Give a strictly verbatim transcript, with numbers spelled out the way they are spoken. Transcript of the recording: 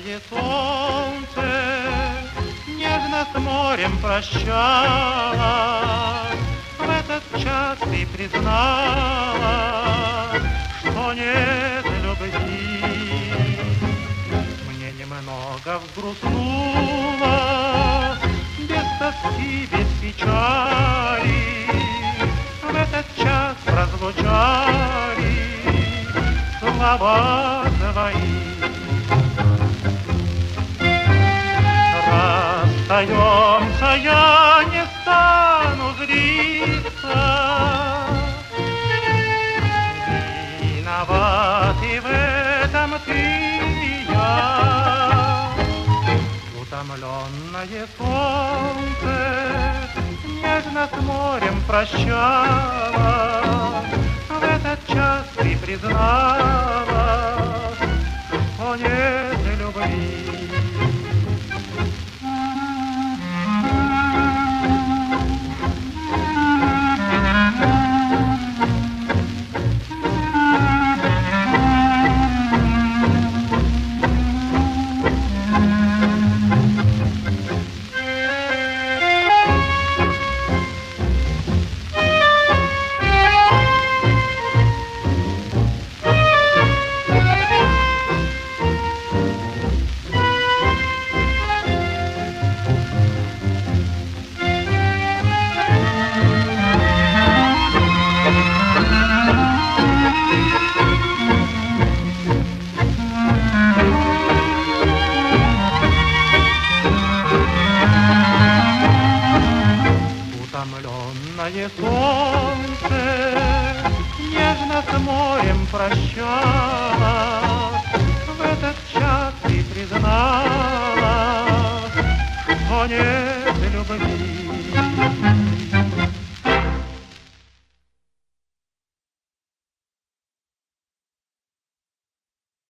Утомленное солнце нежно с морем прощалось. В этот час ты признала, что нет любви. Мне немного взгрустнуло, без тоски, без печали. В этот час прозвучали слова твои. Расстаемся, я не стану злиться. Виноват и в этом ты и я. Утомленное солнце нежно с морем прощалось. В этот час ты признала, что нет любви. Утомленное солнце нежно с морем прощалось. В этот час ты признала, что нет